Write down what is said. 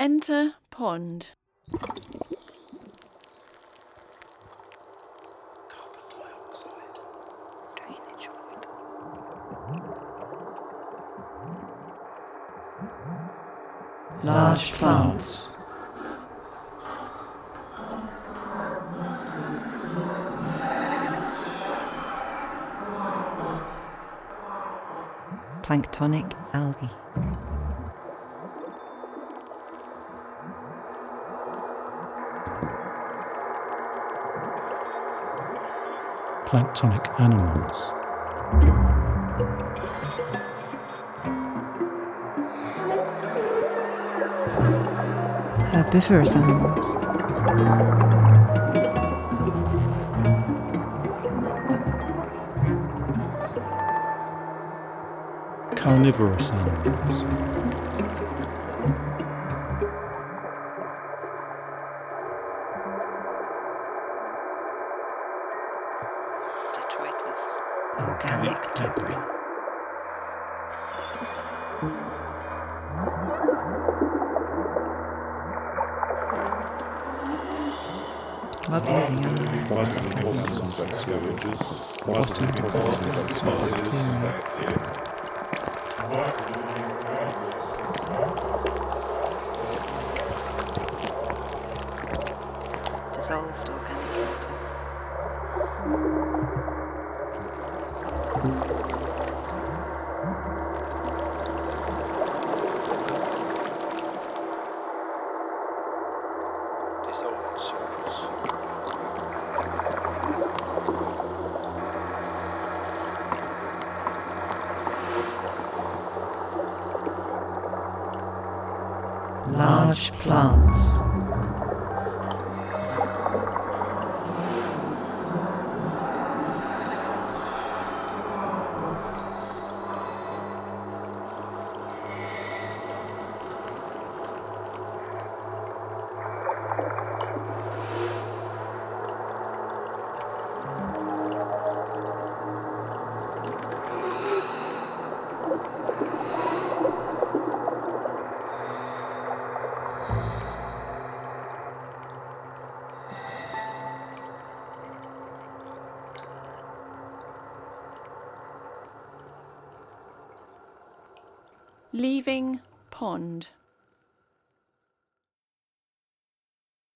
Enter pond. Carbon dioxide. Drainage water. Large plants. Planktonic algae. Planktonic animals. Herbivorous animals. Carnivorous animals. Detritus. Organic debris. Mud-living animals. Dissolved organic matter. Dissolved salts. Large plants. Leaving pond.